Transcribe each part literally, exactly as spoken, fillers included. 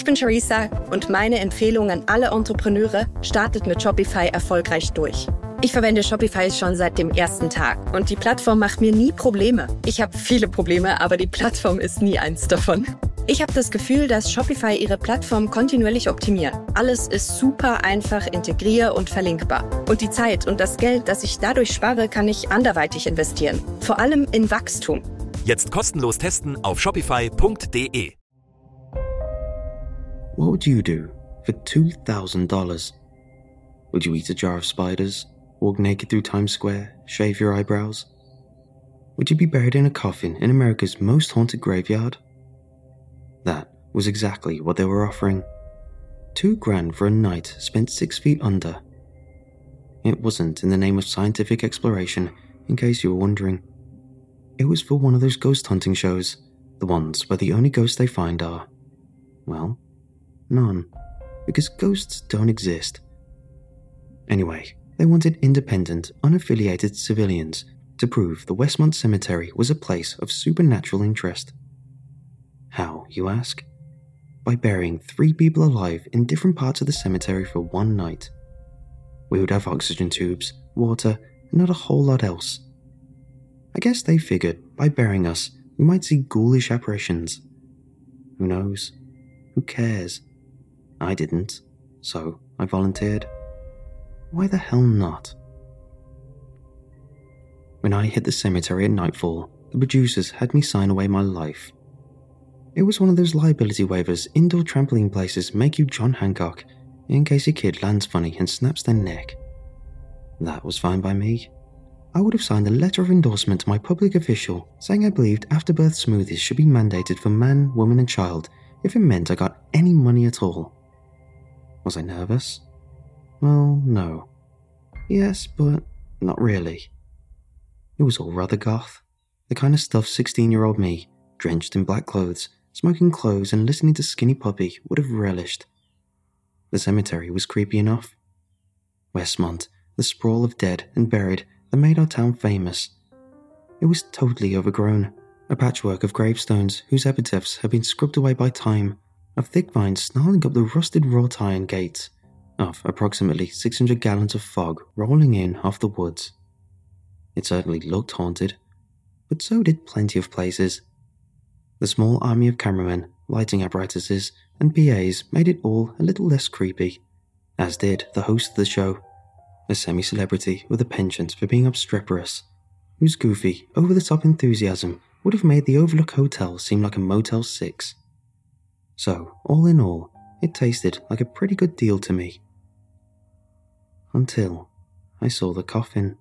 Ich bin Charissa und meine Empfehlung an alle Entrepreneure: startet mit Shopify erfolgreich durch. Ich verwende Shopify schon seit dem ersten Tag und die Plattform macht mir nie Probleme. Ich habe viele Probleme, aber die Plattform ist nie eins davon. Ich habe das Gefühl, dass Shopify ihre Plattform kontinuierlich optimiert. Alles ist super einfach integrier- und verlinkbar. Und die Zeit und das Geld, das ich dadurch spare, kann ich anderweitig investieren. Vor allem in Wachstum. Jetzt kostenlos testen auf shopify punkt de. What would you do for two thousand dollars? Would you eat a jar of spiders, walk naked through Times Square, shave your eyebrows? Would you be buried in a coffin in America's most haunted graveyard? That was exactly what they were offering. Two grand for a night spent six feet under. It wasn't in the name of scientific exploration, in case you were wondering. It was for one of those ghost hunting shows, the ones where the only ghosts they find are, well, none, because ghosts don't exist. Anyway, they wanted independent, unaffiliated civilians to prove the Westmont Cemetery was a place of supernatural interest. How, you ask? By burying three people alive in different parts of the cemetery for one night. We would have oxygen tubes, water, and not a whole lot else. I guess they figured by burying us, we might see ghoulish apparitions. Who knows? Who cares? I didn't, so I volunteered. Why the hell not? When I hit the cemetery at nightfall, the producers had me sign away my life. It was one of those liability waivers indoor trampoline places make you John Hancock in case your kid lands funny and snaps their neck. That was fine by me. I would have signed a letter of endorsement to my public official saying I believed afterbirth smoothies should be mandated for man, woman and child if it meant I got any money at all. Was I nervous? Well, no. Yes, but not really. It was all rather goth, the kind of stuff sixteen-year-old me, drenched in black clothes, smoking cloves and listening to Skinny Puppy would have relished. The cemetery was creepy enough. Westmont, the sprawl of dead and buried that made our town famous. It was totally overgrown, a patchwork of gravestones whose epitaphs had been scrubbed away by time, of thick vines snarling up the rusted wrought iron gates, of approximately six hundred gallons of fog rolling in off the woods. It certainly looked haunted, but so did plenty of places. The small army of cameramen, lighting apparatuses, and P As made it all a little less creepy, as did the host of the show, a semi-celebrity with a penchant for being obstreperous, whose goofy, over-the-top enthusiasm would have made the Overlook Hotel seem like a Motel six. So, all in all, it tasted like a pretty good deal to me. Until I saw the coffin.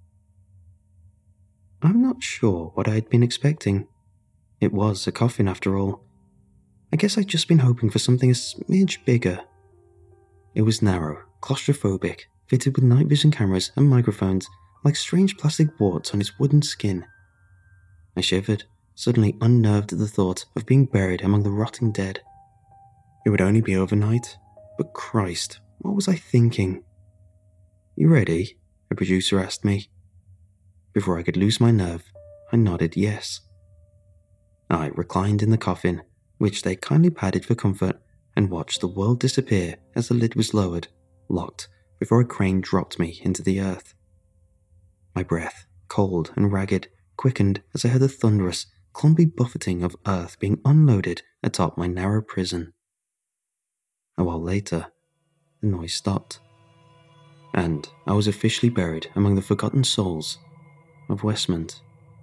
I'm not sure what I had been expecting. It was a coffin after all. I guess I'd just been hoping for something a smidge bigger. It was narrow, claustrophobic, fitted with night vision cameras and microphones like strange plastic warts on its wooden skin. I shivered, suddenly unnerved at the thought of being buried among the rotting dead. It would only be overnight, but Christ, what was I thinking? You ready? A producer asked me. Before I could lose my nerve, I nodded yes. I reclined in the coffin, which they kindly padded for comfort, and watched the world disappear as the lid was lowered, locked, before a crane dropped me into the earth. My breath, cold and ragged, quickened as I heard the thunderous, clumpy buffeting of earth being unloaded atop my narrow prison. A while later, the noise stopped, and I was officially buried among the forgotten souls of Westmont.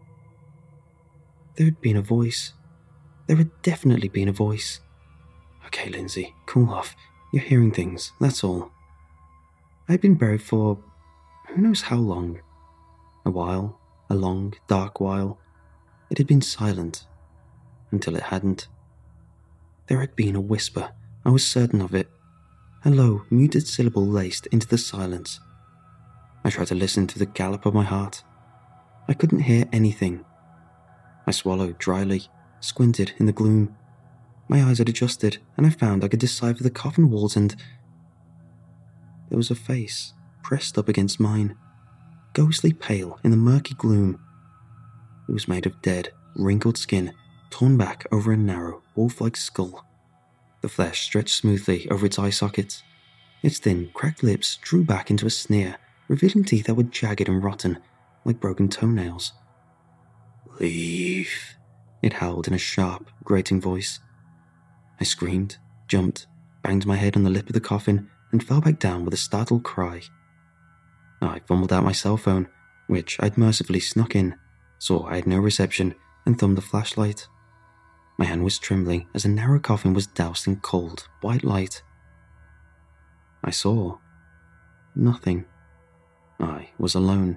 There had been a voice. There had definitely been a voice. Okay, Lindsay, cool off. You're hearing things, that's all. I had been buried for who knows how long. A while, a long, dark while. It had been silent, until it hadn't. There had been a whisper, I was certain of it. A low, muted syllable laced into the silence. I tried to listen to the gallop of my heart. I couldn't hear anything. I swallowed dryly, squinted in the gloom. My eyes had adjusted, and I found I could decipher the coffin walls and... There was a face pressed up against mine, ghostly pale in the murky gloom. It was made of dead, wrinkled skin, torn back over a narrow, wolf-like skull. The flesh stretched smoothly over its eye sockets. Its thin, cracked lips drew back into a sneer, revealing teeth that were jagged and rotten, like broken toenails. "Leave," it howled in a sharp, grating voice. I screamed, jumped, banged my head on the lip of the coffin, and fell back down with a startled cry. I fumbled out my cell phone, which I'd mercifully snuck in, saw I had no reception, and thumbed the flashlight. My hand was trembling as the narrow coffin was doused in cold, white light. I saw nothing. I was alone.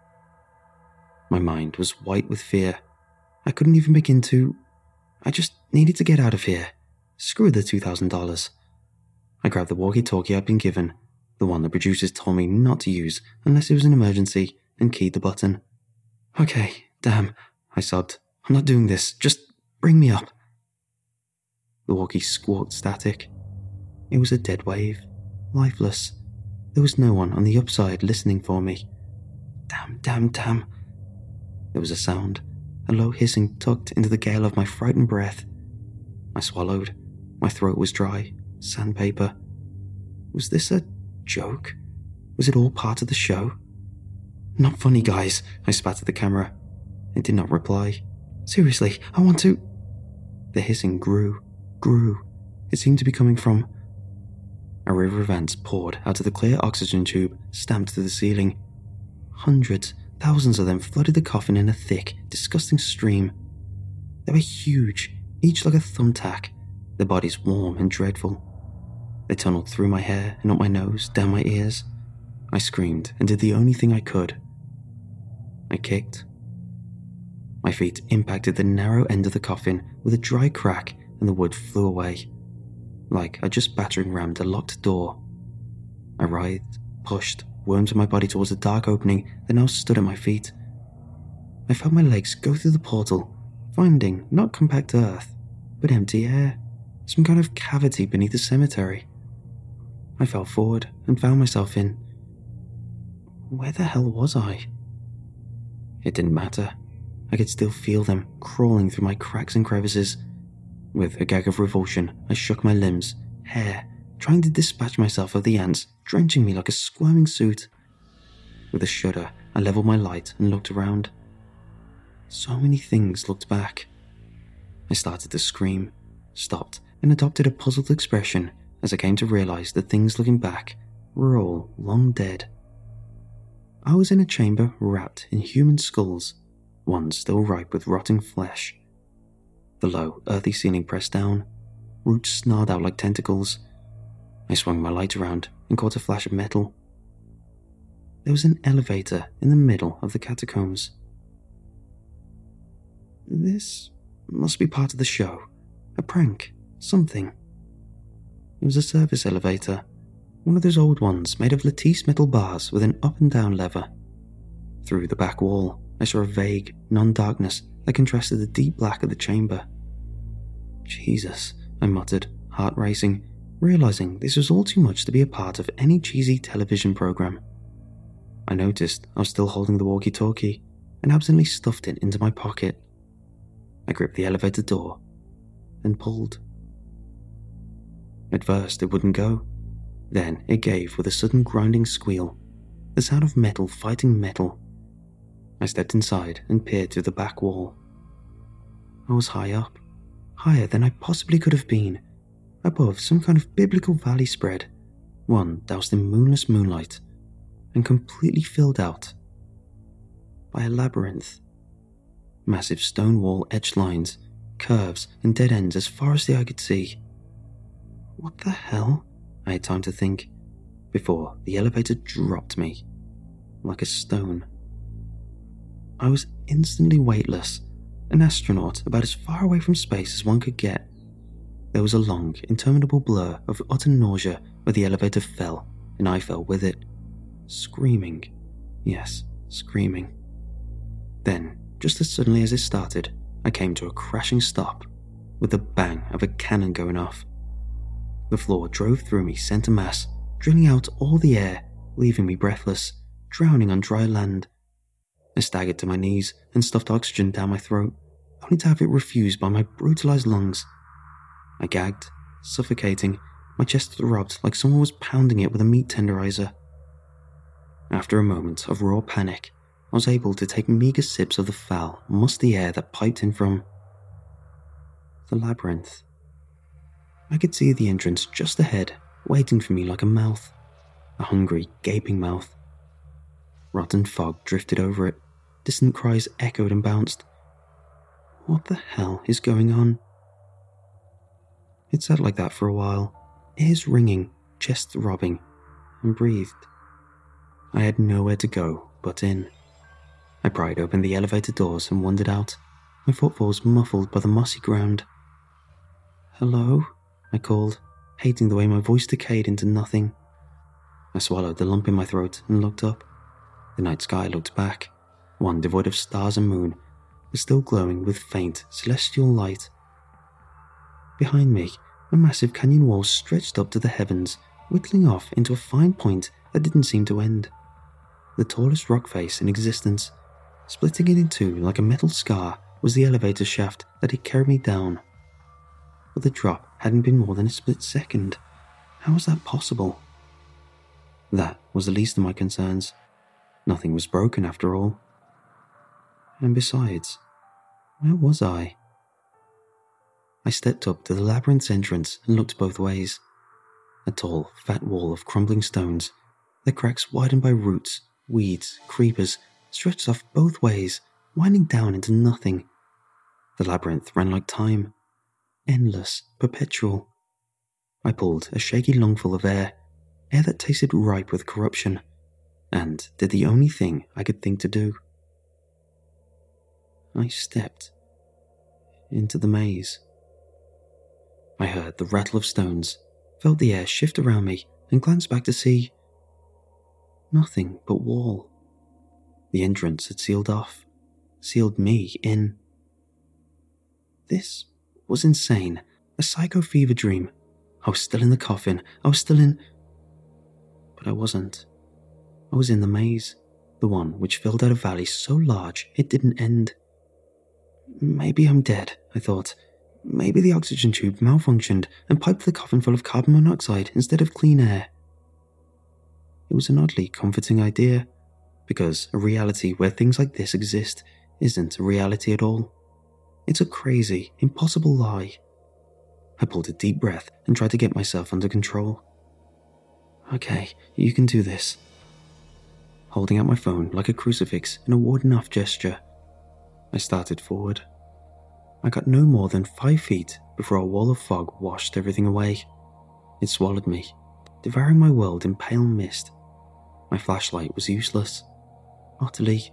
My mind was white with fear. I couldn't even begin to... I just needed to get out of here. Screw the two thousand dollars. I grabbed the walkie-talkie I'd been given, the one the producers told me not to use unless it was an emergency, and keyed the button. "Okay, damn," I sobbed. "I'm not doing this. Just bring me up." The walkie squawked static. It was a dead wave, lifeless. There was no one on the upside listening for me. Damn, damn, damn. There was a sound, a low hissing tucked into the gale of my frightened breath. I swallowed. My throat was dry, sandpaper. Was this a joke? Was it all part of the show? "Not funny, guys," I spat at the camera. It did not reply. "Seriously, I want to..." The hissing grew, grew. It seemed to be coming from... A river of ants poured out of the clear oxygen tube stamped to the ceiling. Hundreds, thousands of them flooded the coffin in a thick, disgusting stream. They were huge, each like a thumbtack, their bodies warm and dreadful. They tunneled through my hair and up my nose, down my ears. I screamed and did the only thing I could. I kicked. My feet impacted the narrow end of the coffin with a dry crack and the wood flew away, like I'd just battering rammed a locked door. I writhed, pushed, wormed my body towards the dark opening that now stood at my feet. I felt my legs go through the portal, finding not compact earth, but empty air, some kind of cavity beneath the cemetery. I fell forward and found myself in... Where the hell was I? It didn't matter. I could still feel them crawling through my cracks and crevices. With a gag of revulsion, I shook my limbs, hair, trying to dispatch myself of the ants drenching me like a squirming suit. With a shudder, I leveled my light and looked around. So many things looked back. I started to scream, stopped, and adopted a puzzled expression as I came to realize that things looking back were all long dead. I was in a chamber wrapped in human skulls, one still ripe with rotting flesh. The low, earthy ceiling pressed down, roots snarled out like tentacles. I swung my light around and caught a flash of metal. There was an elevator in the middle of the catacombs. This must be part of the show. A prank. Something. It was a service elevator. One of those old ones made of lattice metal bars with an up and down lever. Through the back wall, I saw a vague, non-darkness that contrasted the deep black of the chamber. Jesus, I muttered, heart racing, realizing this was all too much to be a part of any cheesy television program. I noticed I was still holding the walkie-talkie and absently stuffed it into my pocket. I gripped the elevator door and pulled. At first, it wouldn't go. Then it gave with a sudden grinding squeal, the sound of metal fighting metal. I stepped inside and peered through the back wall. I was high up, higher than I possibly could have been, above some kind of biblical valley spread, one doused in moonless moonlight, and completely filled out by a labyrinth. Massive stone wall edged lines, curves, and dead ends as far as the eye could see. What the hell? I had time to think, before the elevator dropped me, like a stone. I was instantly weightless, an astronaut about as far away from space as one could get. There was a long, interminable blur of utter nausea where the elevator fell, and I fell with it. Screaming. Yes, screaming. Then, just as suddenly as it started, I came to a crashing stop, with the bang of a cannon going off. The floor drove through me center mass, drilling out all the air, leaving me breathless, drowning on dry land. I staggered to my knees and stuffed oxygen down my throat, only to have it refused by my brutalized lungs. I gagged, suffocating. My chest throbbed like someone was pounding it with a meat tenderizer. After a moment of raw panic, I was able to take meager sips of the foul, musty air that piped in from the labyrinth. I could see the entrance just ahead, waiting for me like a mouth, a hungry, gaping mouth. Rotten fog drifted over it. Distant cries echoed and bounced. What the hell is going on? It sat like that for a while, ears ringing, chest throbbing, and breathed. I had nowhere to go but in. I pried open the elevator doors and wandered out, my footfalls muffled by the mossy ground. "Hello?" I called, hating the way my voice decayed into nothing. I swallowed the lump in my throat and looked up. The night sky looked back, one devoid of stars and moon, but still glowing with faint, celestial light. Behind me, a massive canyon wall stretched up to the heavens, whittling off into a fine point that didn't seem to end. The tallest rock face in existence, splitting it in two like a metal scar, was the elevator shaft that had carried me down. But the drop hadn't been more than a split second. How was that possible? That was the least of my concerns. Nothing was broken after all. And besides, where was I? I stepped up to the labyrinth's entrance and looked both ways. A tall, fat wall of crumbling stones, their cracks widened by roots, weeds, creepers, stretched off both ways, winding down into nothing. The labyrinth ran like time, endless, perpetual. I pulled a shaky lungful of air, air that tasted ripe with corruption, and did the only thing I could think to do. I stepped into the maze. I heard the rattle of stones, felt the air shift around me, and glanced back to see nothing but wall. The entrance had sealed off, sealed me in. This was insane, a psycho fever dream. I was still in the coffin, I was still in... But I wasn't. I was in the maze, the one which filled out a valley so large it didn't end. Maybe I'm dead, I thought. Maybe the oxygen tube malfunctioned and piped the coffin full of carbon monoxide instead of clean air. It was an oddly comforting idea, because a reality where things like this exist isn't a reality at all. It's a crazy, impossible lie. I pulled a deep breath and tried to get myself under control. Okay, you can do this. Holding out my phone like a crucifix in a ward-off gesture, I started forward. I got no more than five feet before a wall of fog washed everything away. It swallowed me, devouring my world in pale mist. My flashlight was useless. Utterly.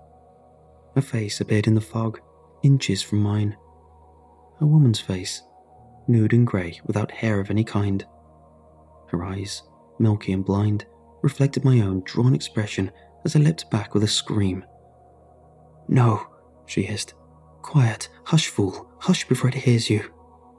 A face appeared in the fog, inches from mine. A woman's face, nude and grey without hair of any kind. Her eyes, milky and blind, reflected my own drawn expression as I leapt back with a scream. "No," she hissed. "Quiet, hush, fool, hush before it hears you."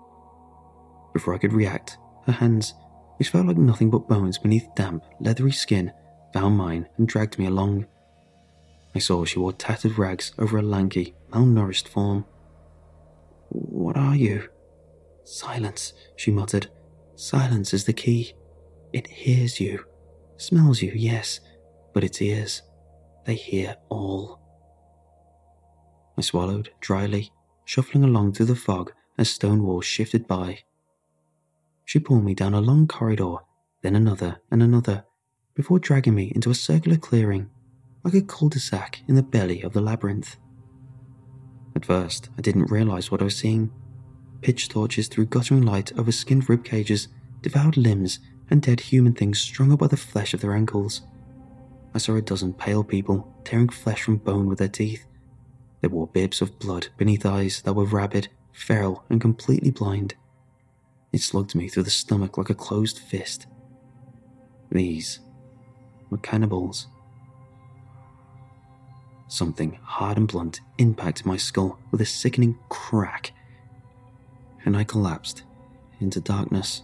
Before I could react, her hands, which felt like nothing but bones beneath damp, leathery skin, found mine and dragged me along. I saw she wore tattered rags over a lanky, malnourished form. "What are you?" "Silence," she muttered. "Silence is the key. It hears you. Smells you, yes, but its ears, they hear all." I swallowed dryly, shuffling along through the fog as stone walls shifted by. She pulled me down a long corridor, then another and another, before dragging me into a circular clearing, like a cul-de-sac in the belly of the labyrinth. At first, I didn't realize what I was seeing. Pitch torches threw guttering light over skinned rib cages, devoured limbs, and dead human things strung up by the flesh of their ankles. I saw a dozen pale people tearing flesh from bone with their teeth. They wore bibs of blood beneath eyes that were rabid, feral, and completely blind. It slugged me through the stomach like a closed fist. These were cannibals. Something hard and blunt impacted my skull with a sickening crack, and I collapsed into darkness.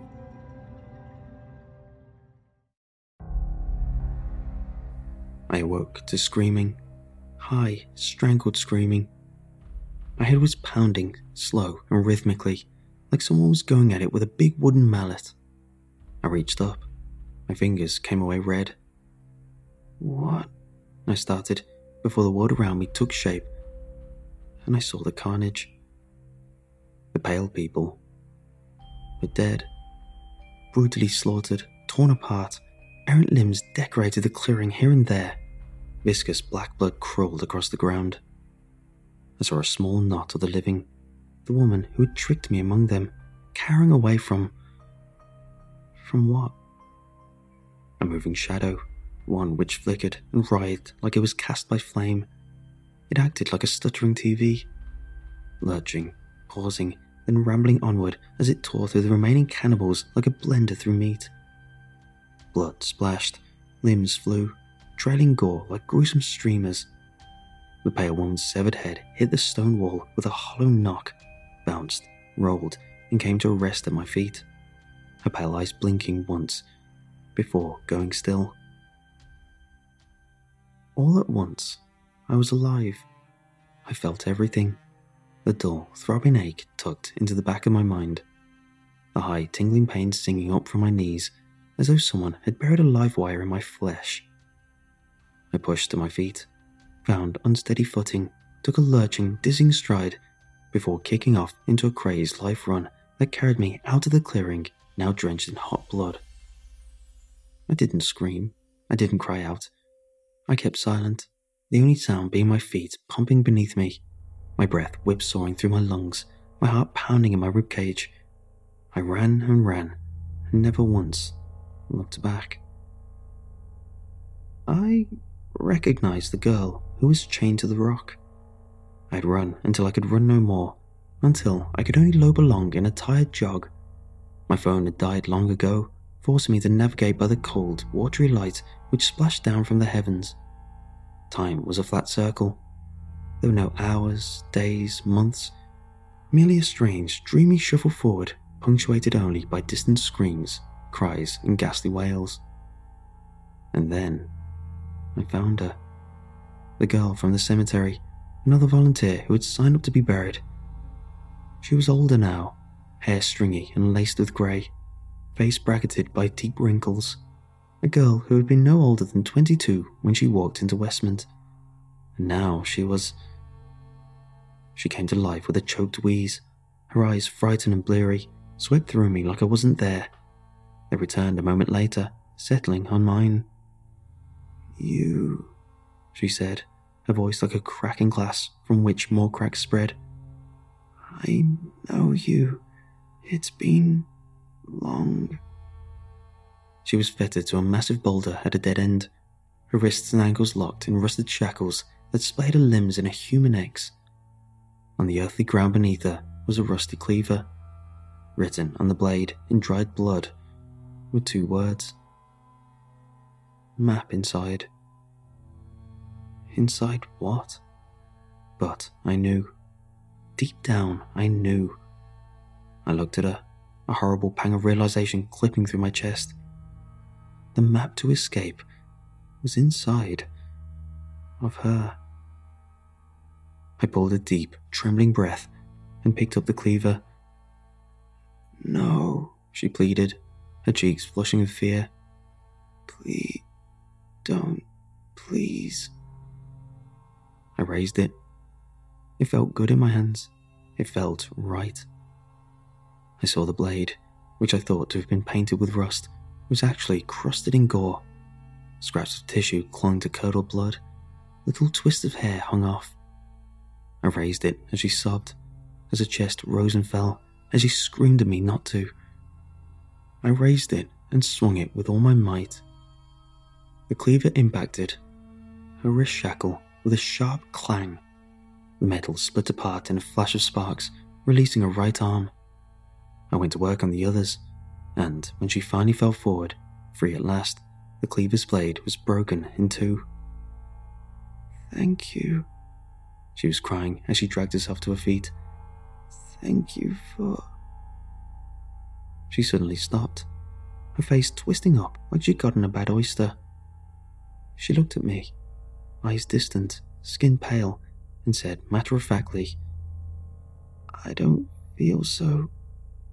I awoke to screaming, high, strangled screaming. My head was pounding, slow and rhythmically, like someone was going at it with a big wooden mallet. I reached up. My fingers came away red. "What?" I started, before the world around me took shape, and I saw the carnage. The pale people were dead, brutally slaughtered, torn apart. Errant limbs decorated the clearing here and there. Viscous black blood crawled across the ground. I saw a small knot of the living, the woman who had tricked me among them, cowering away from... from what? A moving shadow, one which flickered and writhed like it was cast by flame. It acted like a stuttering T V, lurching, pausing, then rambling onward as it tore through the remaining cannibals like a blender through meat. Blood splashed, limbs flew, trailing gore like gruesome streamers. The pale woman's severed head hit the stone wall with a hollow knock, bounced, rolled, and came to rest at my feet, her pale eyes blinking once, before going still. All at once, I was alive. I felt everything. The dull, throbbing ache tucked into the back of my mind. The high, tingling pain singing up from my knees, as though someone had buried a live wire in my flesh. I pushed to my feet, found unsteady footing, took a lurching, dizzying stride, before kicking off into a crazed life run that carried me out of the clearing, now drenched in hot blood. I didn't scream. I didn't cry out. I kept silent, the only sound being my feet pumping beneath me, my breath whip-sawing through my lungs, my heart pounding in my ribcage. I ran and ran, and never once looked back. I recognized the girl who was chained to the rock. I'd run until I could run no more, until I could only lope along in a tired jog. My phone had died long ago, forcing me to navigate by the cold, watery light which splashed down from the heavens. Time was a flat circle. There were no hours, days, months, merely a strange, dreamy shuffle forward, punctuated only by distant screams, cries, and ghastly wails. And then I found her. The girl from the cemetery, another volunteer who had signed up to be buried. She was older now, hair stringy and laced with grey, face bracketed by deep wrinkles. A girl who had been no older than twenty-two when she walked into Westmont. And now she was... She came to life with a choked wheeze, her eyes frightened and bleary, swept through me like I wasn't there. They returned a moment later, settling on mine. "You," she said, her voice like a cracking glass from which more cracks spread. "I know you. It's been long." She was fettered to a massive boulder at a dead end, her wrists and ankles locked in rusted shackles that splayed her limbs in a human X. On the earthly ground beneath her was a rusty cleaver. Written on the blade in dried blood were two words. Map inside. Inside what? But I knew. Deep down, I knew. I looked at her, a horrible pang of realization clipping through my chest. The map to escape was inside of her. I pulled a deep, trembling breath and picked up the cleaver. "No," she pleaded, her cheeks flushing with fear. "Please, don't, please." I raised it. It felt good in my hands. It felt right. I saw the blade, which I thought to have been painted with rust, was actually crusted in gore. Scraps of tissue clung to curdled blood. Little twists of hair hung off. I raised it as she sobbed, as her chest rose and fell, as she screamed at me not to. I raised it and swung it with all my might. The cleaver impacted her wrist shackle with a sharp clang. The metal split apart in a flash of sparks, releasing her right arm. I went to work on the others, and when she finally fell forward, free at last, the cleaver's blade was broken in two. "Thank you," she was crying as she dragged herself to her feet. "Thank you for..." She suddenly stopped, her face twisting up like she'd gotten a bad oyster. She looked at me, eyes distant, skin pale, and said matter-of-factly, "I don't feel so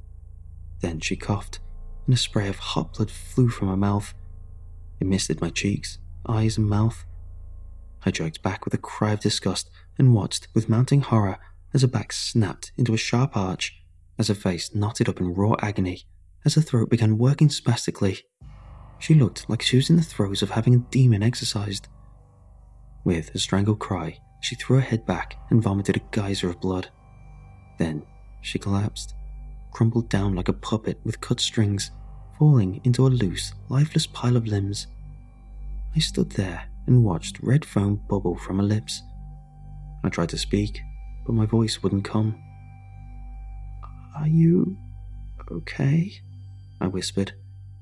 Then she coughed, and a spray of hot blood flew from her mouth. It misted my cheeks, eyes, and mouth. I jerked back with a cry of disgust and watched with mounting horror as her back snapped into a sharp arch, as her face knotted up in raw agony, as her throat began working spastically. She looked like she was in the throes of having a demon exorcised. With a strangled cry, she threw her head back and vomited a geyser of blood. Then she collapsed, crumpled down like a puppet with cut strings, falling into a loose, lifeless pile of limbs. I stood there and watched red foam bubble from her lips. I tried to speak, but my voice wouldn't come. "Are you okay?" I whispered.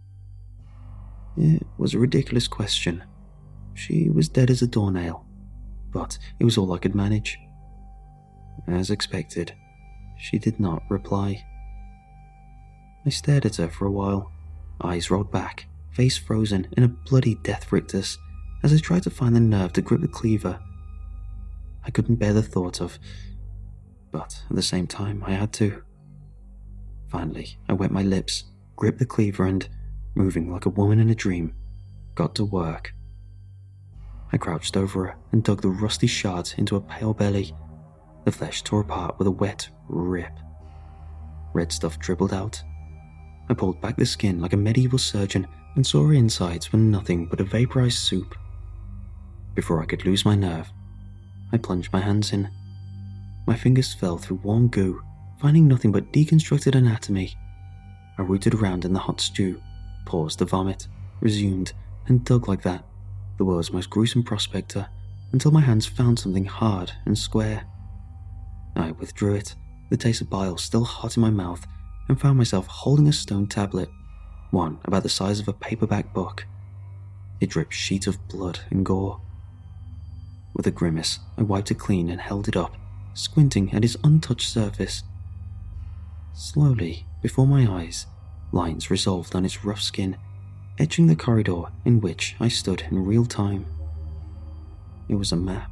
It was a ridiculous question. She was dead as a doornail, but it was all I could manage. As expected, she did not reply. I stared at her for a while, eyes rolled back, face frozen in a bloody death rictus, as I tried to find the nerve to grip the cleaver. I couldn't bear the thought of, but at the same time I had to. Finally, I wet my lips, gripped the cleaver and, moving like a woman in a dream, got to work. I crouched over her and dug the rusty shards into her pale belly. The flesh tore apart with a wet rip. Red stuff dribbled out. I pulled back the skin like a medieval surgeon and saw her insides were nothing but a vaporized soup. Before I could lose my nerve, I plunged my hands in. My fingers fell through warm goo, finding nothing but deconstructed anatomy. I rooted around in the hot stew, paused to vomit, resumed, and dug like that, the world's most gruesome prospector, until my hands found something hard and square. I withdrew it, the taste of bile still hot in my mouth, and found myself holding a stone tablet, one about the size of a paperback book. It dripped sheets of blood and gore. With a grimace, I wiped it clean and held it up, squinting at its untouched surface. Slowly, before my eyes, lines resolved on its rough skin, etching the corridor in which I stood in real time. It was a map.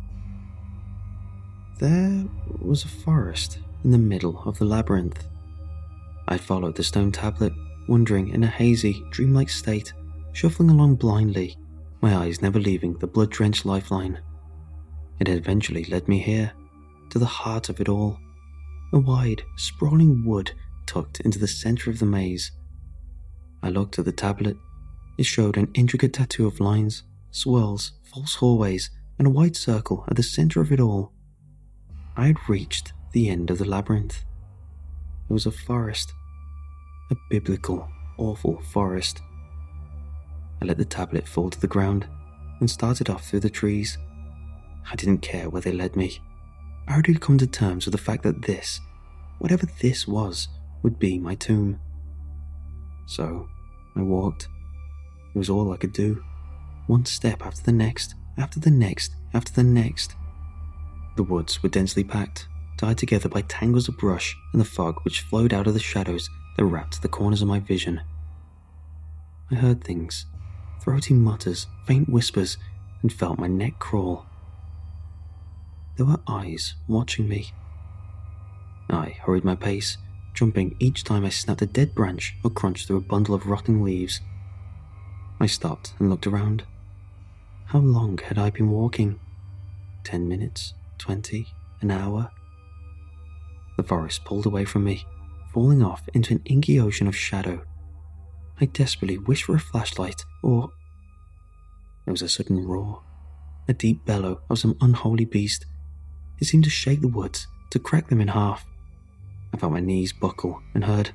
There was a forest in the middle of the labyrinth. I followed the stone tablet, wandering in a hazy, dreamlike state, shuffling along blindly, my eyes never leaving the blood-drenched lifeline. It had eventually led me here, to the heart of it all, a wide, sprawling wood tucked into the center of the maze. I looked at the tablet. It showed an intricate tattoo of lines, swirls, false hallways, and a white circle at the center of it all. I had reached the end of the labyrinth. It was a forest, a biblical, awful forest. I let the tablet fall to the ground and started off through the trees. I didn't care where they led me. I already had come to terms with the fact that this, whatever this was, would be my tomb. So, I walked. It was all I could do. One step after the next, after the next, after the next. The woods were densely packed, tied together by tangles of brush and the fog which flowed out of the shadows that wrapped the corners of my vision. I heard things, throaty mutters, faint whispers, and felt my neck crawl. There were eyes watching me. I hurried my pace, jumping each time I snapped a dead branch or crunched through a bundle of rotting leaves. I stopped and looked around. How long had I been walking? Ten minutes? Twenty? An hour? The forest pulled away from me, falling off into an inky ocean of shadow. I desperately wished for a flashlight, or... There was a sudden roar, a deep bellow of some unholy beast. It seemed to shake the woods, to crack them in half. I felt my knees buckle and heard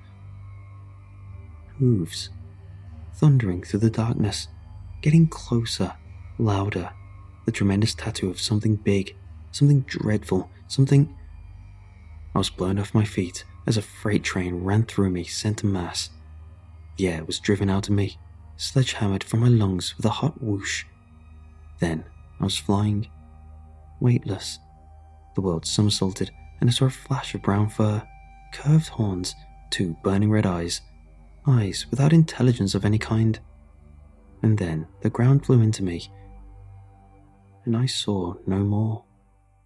hooves, thundering through the darkness, getting closer, louder, the tremendous tattoo of something big, something dreadful, something... I was blown off my feet as a freight train ran through me center mass. The air was driven out of me, sledgehammered from my lungs with a hot whoosh. Then I was flying, weightless. The world somersaulted, and I saw a flash of brown fur, curved horns, two burning red eyes, eyes without intelligence of any kind. And then the ground flew into me, and I saw no more.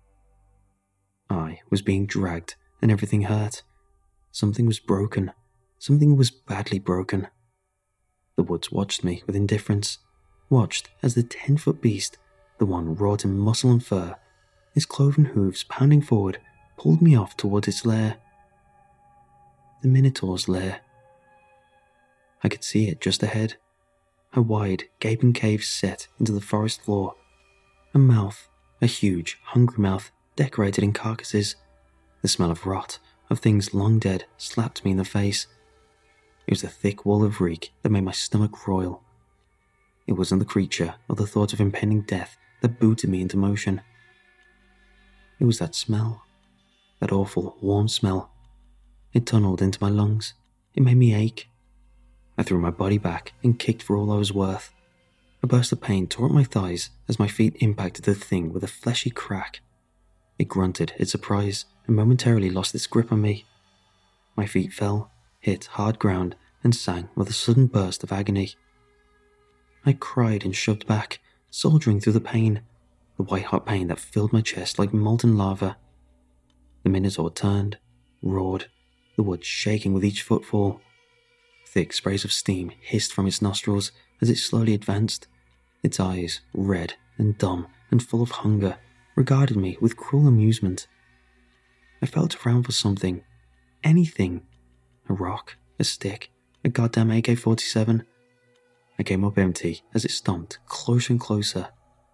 I was being dragged, and everything hurt. Something was broken. something was badly broken. The woods watched me with indifference, watched as the ten-foot beast, the one wrought in muscle and fur, his cloven hooves pounding forward, pulled me off towards its lair. The Minotaur's lair. I could see it just ahead, a wide, gaping cave set into the forest floor, a mouth, a huge, hungry mouth decorated in carcasses. The smell of rot, of things long dead, slapped me in the face. It was the thick wall of reek that made my stomach roil. It wasn't the creature or the thought of impending death that booted me into motion. It was that smell, that awful, warm smell. It tunneled into my lungs. It made me ache. I threw my body back and kicked for all I was worth. A burst of pain tore at my thighs as my feet impacted the thing with a fleshy crack. It grunted its surprise and momentarily lost its grip on me. My feet fell, hit hard ground, and sang with a sudden burst of agony. I cried and shoved back, soldiering through the pain, the white-hot pain that filled my chest like molten lava. The Minotaur turned, roared, the wood shaking with each footfall. Thick sprays of steam hissed from its nostrils as it slowly advanced. Its eyes, red and dumb and full of hunger, regarded me with cruel amusement. I felt around for something, anything, a rock, a stick, a goddamn A K forty-seven. I came up empty as it stomped closer and closer.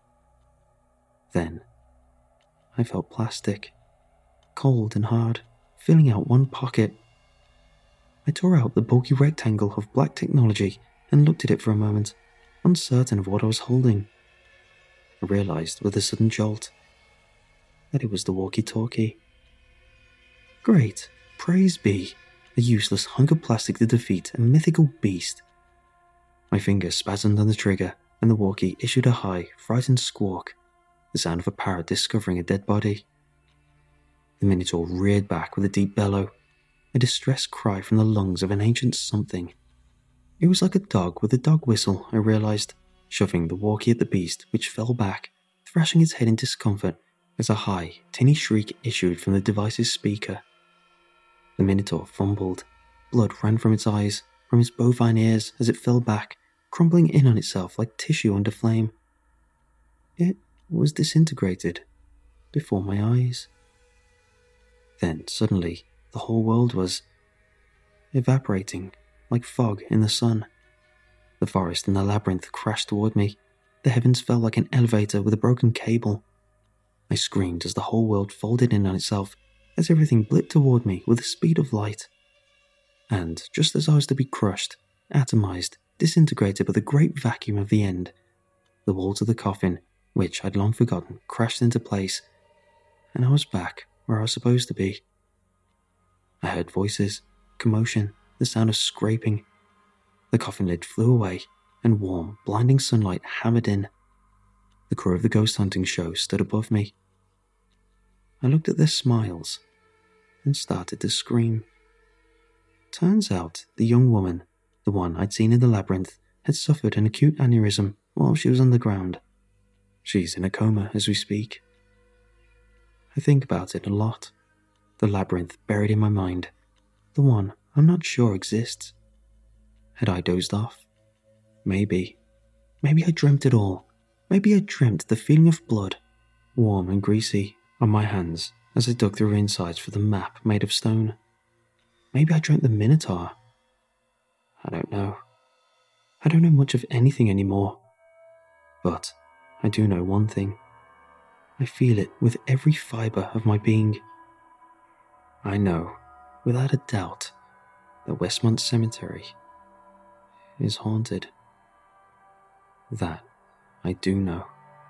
Then, I felt plastic, cold and hard, filling out one pocket. I tore out the bulky rectangle of black technology and looked at it for a moment, uncertain of what I was holding. I realized with a sudden jolt that it was the walkie-talkie. Great, praise be, a useless hunk of plastic to defeat a mythical beast. My fingers spasmed on the trigger, and the walkie issued a high, frightened squawk, the sound of a parrot discovering a dead body. The Minotaur reared back with a deep bellow, a distressed cry from the lungs of an ancient something. It was like a dog with a dog whistle, I realized, shoving the walkie at the beast, which fell back, thrashing its head in discomfort as a high, tinny shriek issued from the device's speaker. The Minotaur fumbled. Blood ran from its eyes, from its bovine ears as it fell back, crumbling in on itself like tissue under flame. It was disintegrated before my eyes. Then, suddenly, the whole world was evaporating like fog in the sun. The forest and the labyrinth crashed toward me. The heavens fell like an elevator with a broken cable. I screamed as the whole world folded in on itself, as everything blipped toward me with the speed of light. And just as I was to be crushed, atomized, disintegrated by the great vacuum of the end, the walls of the coffin, which I'd long forgotten, crashed into place, and I was back where I was supposed to be. I heard voices, commotion, the sound of scraping. The coffin lid flew away, and warm, blinding sunlight hammered in. The crew of the ghost hunting show stood above me. I looked at their smiles and started to scream. Turns out the young woman, the one I'd seen in the labyrinth, had suffered an acute aneurysm while she was underground. She's in a coma as we speak. I think about it a lot. The labyrinth buried in my mind, the one I'm not sure exists. Had I dozed off? Maybe. Maybe I dreamt it all. Maybe I dreamt the feeling of blood, warm and greasy, on my hands as I dug through her insides for the map made of stone. Maybe I dreamt the Minotaur. I don't know. I don't know much of anything anymore. But I do know one thing. I feel it with every fibre of my being. I know, without a doubt, that Westmont Cemetery is haunted. That I do know.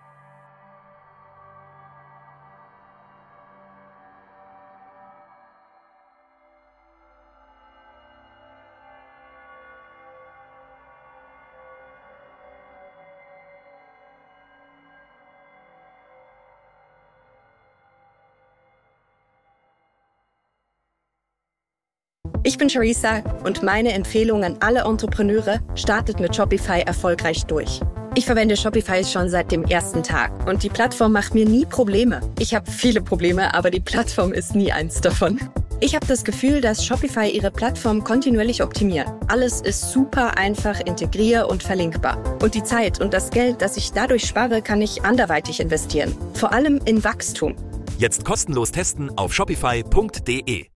Ich bin Charissa und meine Empfehlung an alle Entrepreneure: startet mit Shopify erfolgreich durch. Ich verwende Shopify schon seit dem ersten Tag und die Plattform macht mir nie Probleme. Ich habe viele Probleme, aber die Plattform ist nie eins davon. Ich habe das Gefühl, dass Shopify ihre Plattform kontinuierlich optimiert. Alles ist super einfach integrier- und verlinkbar. Und die Zeit und das Geld, das ich dadurch spare, kann ich anderweitig investieren. Vor allem in Wachstum. Jetzt kostenlos testen auf shopify punkt de.